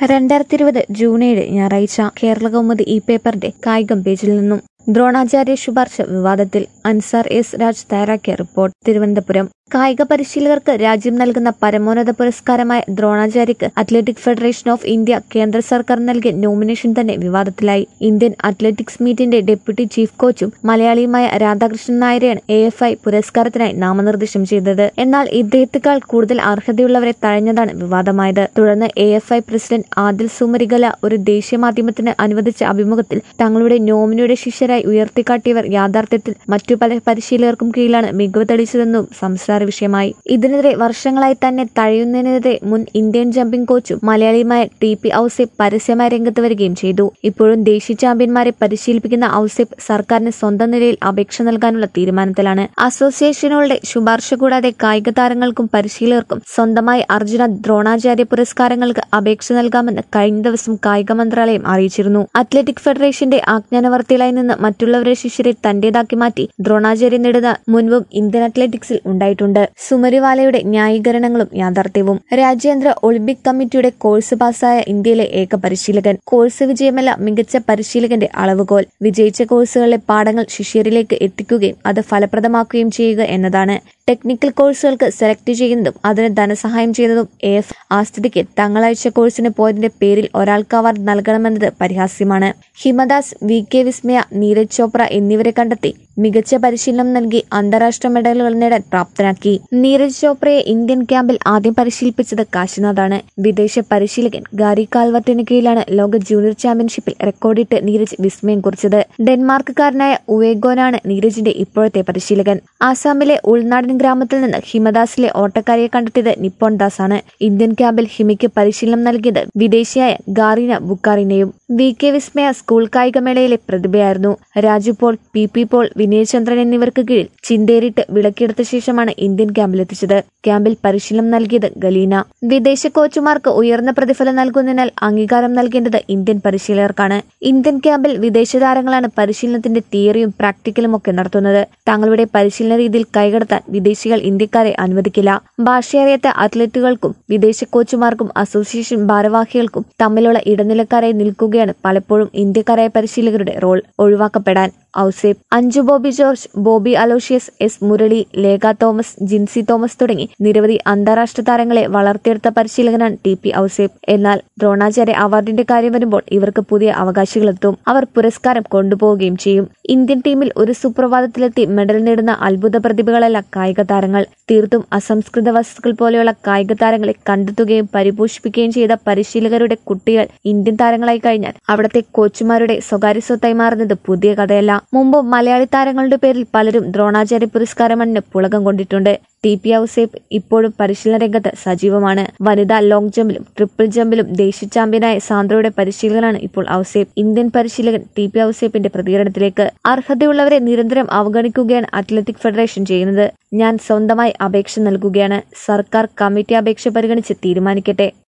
2020 June 7 ഞായറാഴ്ച കേരളകൗമുദി പേപ്പറിന്റെ കായികം പേജിൽ നിന്നും ദ്രോണാചാര്യ ശുപാർശ വിവാദത്തിൽ അൻസാർ എസ് രാജ് തയ്യാറാക്കിയ റിപ്പോർട്ട്. തിരുവനന്തപുരം. കായിക പരിശീലകർക്ക് രാജ്യം നൽകുന്ന പരമോന്നത പുരസ്കാരമായ ദ്രോണാചാര്യക്ക് അത്ലറ്റിക് ഫെഡറേഷൻ ഓഫ് ഇന്ത്യ കേന്ദ്ര സർക്കാർ നൽകിയ നോമിനേഷൻ തന്നെ വിവാദത്തിലായി. ഇന്ത്യൻ അത്ലറ്റിക്സ് മീറ്റിന്റെ ഡെപ്യൂട്ടി ചീഫ് കോച്ചും മലയാളിയുമായ രാധാകൃഷ്ണൻ നായരെയാണ് AFI പുരസ്കാരത്തിനായി നാമനിർദ്ദേശം ചെയ്തത്. എന്നാൽ ഇദ്ദേഹത്തെക്കാൾ കൂടുതൽ അർഹതയുള്ളവരെ തഴഞ്ഞതാണ് വിവാദമായത്. തുടർന്ന് AFI പ്രസിഡന്റ് ആദിൽ സുമരിഗല ഒരു ദേശീയ മാധ്യമത്തിന് അനുവദിച്ച അഭിമുഖത്തിൽ തങ്ങളുടെ നോമിനിയുടെ ശിഷ്യരായി ഉയർത്തിക്കാട്ടിയവർ യാഥാർത്ഥ്യത്തിൽ മറ്റു പല പരിശീലകർക്കും കീഴിലാണ് മികവ് തെളിയിച്ചതെന്നും സംസാര വിഷയമായി. ഇതിനെതിരെ വർഷങ്ങളായി തന്നെ തഴയുന്നതിനെതിരെ മുൻ ഇന്ത്യൻ ജമ്പിംഗ് കോച്ചും മലയാളിയുമായ TP ഔസേപ്പ് പരസ്യമായ രംഗത്ത് വരികയും ചെയ്തു. ഇപ്പോഴും ദേശീയ ചാമ്പ്യന്മാരെ പരിശീലിപ്പിക്കുന്ന ഔസേപ്പ് സർക്കാരിന് സ്വന്തം നിലയിൽ അപേക്ഷ നൽകാനുള്ള തീരുമാനത്തിലാണ്. അസോസിയേഷനുകളുടെ ശുപാർശ കൂടാതെ കായിക താരങ്ങൾക്കും പരിശീലകർക്കും സ്വന്തമായി അർജുന ദ്രോണാചാര്യ പുരസ്കാരങ്ങൾക്ക് അപേക്ഷ നൽകാമെന്ന് കഴിഞ്ഞ ദിവസം കായിക മന്ത്രാലയം അറിയിച്ചിരുന്നു. അത്ലറ്റിക് ഫെഡറേഷന്റെ ആജ്ഞാനവർത്തിയിലായി നിന്ന് മറ്റുള്ളവരുടെ ശിഷ്യരെ തന്റേതാക്കി മാറ്റി ദ്രോണാചാര്യ നേടുന്ന മുൻപും ഇന്ത്യൻ അത്ലറ്റിക്സിൽ ഉണ്ടായിട്ടുണ്ട്. സുമരിവാലയുടെ ന്യായീകരണങ്ങളും യാഥാർത്ഥ്യവും. രാജ്യാന്തര ഒളിമ്പിക് കമ്മിറ്റിയുടെ കോഴ്സ് പാസ്സായ ഇന്ത്യയിലെ ഏക പരിശീലകൻ. കോഴ്സ് വിജയമല്ല മികച്ച പരിശീലകന്റെ അളവുകോൽ. വിജയിച്ച കോഴ്സുകളിലെ പാഠങ്ങൾ ശിഷ്യരിലേക്ക് എത്തിക്കുകയും അത് ഫലപ്രദമാക്കുകയും ചെയ്യുക എന്നതാണ്. ടെക്നിക്കൽ കോഴ്സുകൾക്ക് സെലക്ട് ചെയ്യുന്നതും അതിന് ധനസഹായം ചെയ്യുന്നതും AFI. ആ സ്ഥിതിക്ക് തങ്ങളയച്ച കോഴ്സിന് പോയതിന്റെ പേരിൽ ഒരാൾക്ക് അവാർഡ് നൽകണമെന്നത് പരിഹാസ്യമാണ്. ഹിമദാസ്, VK വിസ്മയ, നീരജ് ചോപ്ര എന്നിവരെ കണ്ടെത്തി മികച്ച പരിശീലനം നൽകി അന്താരാഷ്ട്ര മെഡലുകൾ നേടാൻ പ്രാപ്തനാക്കി. നീരജ് ചോപ്രയെ ഇന്ത്യൻ ക്യാമ്പിൽ ആദ്യം പരിശീലിപ്പിച്ചത് കാശിനാഥാണ്. വിദേശ പരിശീലകൻ ഗാരി കാൽവർട്ടിന് കീഴിലാണ് ലോക ജൂനിയർ ചാമ്പ്യൻഷിപ്പിൽ റെക്കോർഡിട്ട് നീരജ് വിസ്മയം കുറിച്ചത്. ഡെൻമാർക്കുകാരനായ ഉവേഗോനാണ് നീരജിന്റെ ഇപ്പോഴത്തെ പരിശീലകൻ. ആസാമിലെ ഉൾനാടൻ ഗ്രാമത്തിൽ നിന്ന് ഹിമദാസിലെ ഓട്ടക്കാരിയെ കണ്ടെത്തിയത് നിപ്പോൺ ദാസ് ആണ്. ഇന്ത്യൻ ക്യാമ്പിൽ ഹിമയ്ക്ക് പരിശീലനം നൽകിയത് വിദേശിയായ ഗാറിന ബുക്കാറിനെയും. VK വിസ്മയ സ്കൂൾ കായികമേളയിലെ പ്രതിഭയായിരുന്നു. രാജു പോൾ, PP പോൾ, വിനയചന്ദ്രൻ എന്നിവർക്ക് കീഴിൽ ചിന്തേറിട്ട് വിളക്കിയെടുത്ത ശേഷമാണ് ഇന്ത്യൻ ക്യാമ്പിലെത്തിച്ചത്. ക്യാമ്പിൽ പരിശീലനം നൽകിയത് ഗലീന. വിദേശ കോച്ചുമാർക്ക് ഉയർന്ന പ്രതിഫലം നൽകുന്നതിനാൽ അംഗീകാരം നൽകേണ്ടത് ഇന്ത്യൻ പരിശീലകർക്കാണ്. ഇന്ത്യൻ ക്യാമ്പിൽ വിദേശ താരങ്ങളാണ് പരിശീലനത്തിന്റെ തിയറിയും പ്രാക്ടിക്കലും ഒക്കെ നടത്തുന്നത്. തങ്ങളുടെ പരിശീലന രീതിയിൽ കൈകടത്താൻ വിദേശികൾ ഇന്ത്യക്കാരെ അനുവദിക്കില്ല. ഭാഷയറിയാത്ത അത്ലറ്റുകൾക്കും വിദേശ കോച്ചുമാർക്കും അസോസിയേഷൻ ഭാരവാഹികൾക്കും തമ്മിലുള്ള ഇടനിലക്കാരായി നിൽക്കുകയാണ് പലപ്പോഴും ഇന്ത്യക്കാരായ പരിശീലകരുടെ റോൾ. ഒഴിവാക്കപ്പെടാൻ ഔസേപ്പ്. അഞ്ജു ബോബി ജോർജ്, ബോബി അലോഷ്യസ്, S മുരളി, ലേഖ തോമസ്, ജിൻസി തോമസ് തുടങ്ങി നിരവധി അന്താരാഷ്ട്ര താരങ്ങളെ വളർത്തിയെടുത്ത പരിശീലകനാണ് TP ഔസേപ്പ്. എന്നാൽ ദ്രോണാചാര്യ അവാർഡിന്റെ കാര്യം വരുമ്പോൾ ഇവർക്ക് പുതിയ അവകാശികളെത്തും. അവർ പുരസ്കാരം കൊണ്ടുപോവുകയും ചെയ്യും. ഇന്ത്യൻ ടീമിൽ ഒരു സുപ്രഭാതത്തിലെത്തി മെഡൽ നേടുന്ന അത്ഭുത പ്രതിഭകളല്ല കായിക താരങ്ങൾ. തീർത്തും അസംസ്കൃത വസ്തുക്കൾ പോലെയുള്ള കായിക താരങ്ങളെ കണ്ടെത്തുകയും പരിപോഷിപ്പിക്കുകയും ചെയ്ത പരിശീലകരുടെ കുട്ടികൾ ഇന്ത്യൻ താരങ്ങളായി കഴിഞ്ഞാൽ അവിടത്തെ കോച്ചുമാരുടെ സ്വകാര്യ സ്വത്തായി മാറുന്നത് പുതിയ കഥയല്ല. മുമ്പ് മലയാളി താരങ്ങളുടെ പേരിൽ പലരും ദ്രോണാചാര്യ പുരസ്കാരമണിന് പുളകം കൊണ്ടിട്ടുണ്ട്. TP ഔസേപ്പ് ഇപ്പോഴും പരിശീലന രംഗത്ത് സജീവമാണ്. വനിതാ ലോങ് ജമ്പിലും ട്രിപ്പിൾ ജമ്പിലും ദേശീയ ചാമ്പ്യനായ സാന്ദ്രയുടെ പരിശീലകനാണ് ഇപ്പോൾ ഔസേപ്പ്. ഇന്ത്യൻ പരിശീലകൻ TP ഔസേപ്പിന്റെ പ്രതികരണത്തിലേക്ക്. അർഹതയുള്ളവരെ നിരന്തരം അവഗണിക്കുകയാണ് അത്ലറ്റിക് ഫെഡറേഷൻ ചെയ്യുന്നത്. ഞാൻ സ്വന്തമായി അപേക്ഷ നൽകുകയാണ്. സർക്കാർ കമ്മിറ്റി അപേക്ഷ പരിഗണിച്ച് തീരുമാനിക്കട്ടെ.